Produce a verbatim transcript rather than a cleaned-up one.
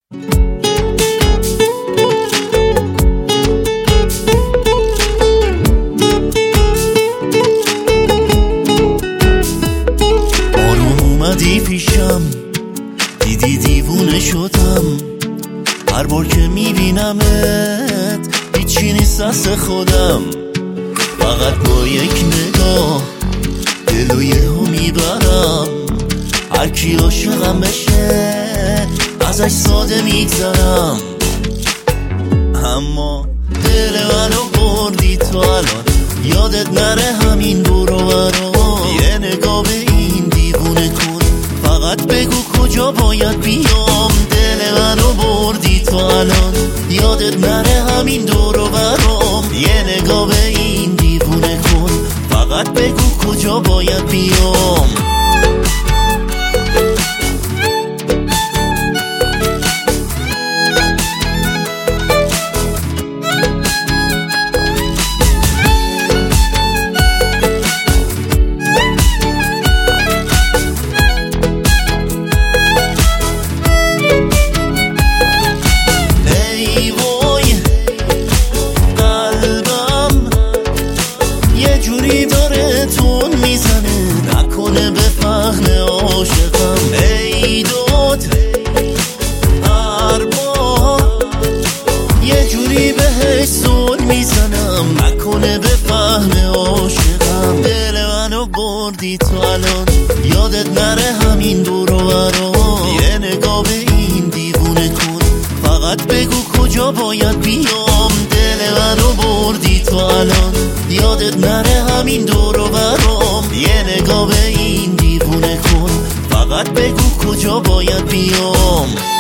آروم اومدی پیشم، دیدی دیوونه شدم. هر بار که میبینمت هیچی نیست از خودم. فقط با یک نگاه دلو یهو میبرم. هر کی عاشقم بشه ازش ساده میگذرم. اما دل منو بردی تو الان، یادت نره همین دور و برا. یه نگاه به این دیوونه کن، فقط بگو کجا باید بیام. دل منو بردی تو الان، یادت نره همین دور و برام. یه نگاه به این دیوونه کن، فقط بگو کجا باید بیام. نکنه به فهم عاشقم. ای داد هر بار یه جوری بهش زل میزنم. نکنه به فهم عاشقم. دل منو بردی تو الان، یادت نره همین دور و برام. یه نگاه به این دیوونه کن، فقط بگو کجا باید بیام. دل منو بردی تو الان، یادت نره همین دور و برام. یه نگاه به این دیوونه کن، فقط بگو کجا باید بیام.